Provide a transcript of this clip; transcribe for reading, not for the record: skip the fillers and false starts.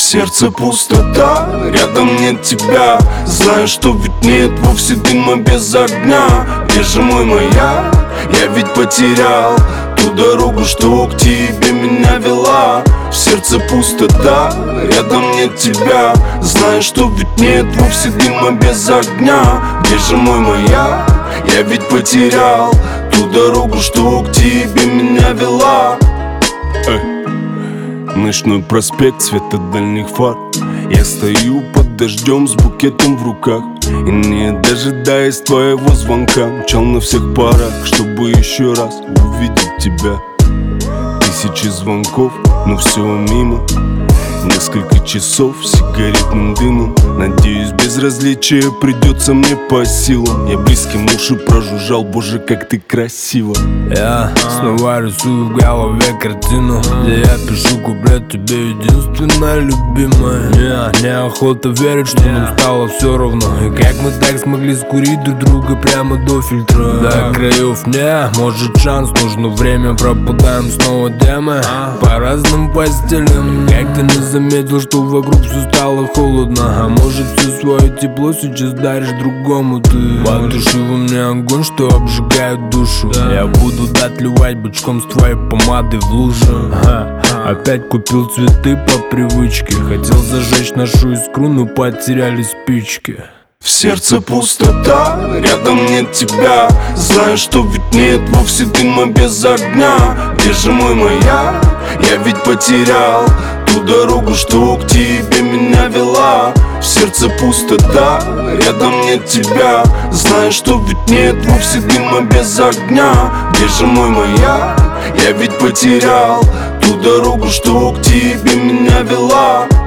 сердце пустота, рядом нет тебя. Знаю, что ведь нет вовсе дыма без огня. Где же мой маяк? Я ведь потерял ту дорогу, что к тебе меня вела. В сердце пустота, рядом нет тебя. Знаю, что ведь нет вовсе дыма без огня. Где же мой маяк? Я ведь потерял ту дорогу, что к тебе меня вела. Ночной проспект, света дальних фар. Я стою под дождем с букетом в руках и, не дожидаясь твоего звонка, мчал на всех парах, чтобы еще раз увидеть тебя. Тысячи звонков, но все мимо. Несколько часов сигаретным дымом. Надеюсь, безразличие придется мне по силам. Я близким уши прожужжал, боже, как ты красиво. Я снова рисую в голове картину, где я пишу куплет тебе, единственная любимая. Неохота верить, что нам стало все равно. И как мы так смогли скурить друг друга прямо до фильтра. До краев не, может шанс, нужно время, пропадаем снова демы по разным постелям. Как ты не заметил, что вокруг все стало холодно? А может, все свое тепло сейчас даришь другому ты? Потуши во мне огонь, что обжигает душу. Я буду отливать бычком с твоей помады в лужу. Опять купил цветы по привычке. Хотел зажечь нашу искру, но потеряли спички. В сердце пустота, рядом нет тебя. Знаю, что ведь нет вовсе дыма без огня. Где же мой маяк? Я ведь потерял ту дорогу, что к тебе меня вела. В сердце пустота, рядом нет тебя. Знаю, что ведь нет вовсе дыма без огня. Где же мой маяк? Я ведь потерял ту дорогу, что к тебе меня вела.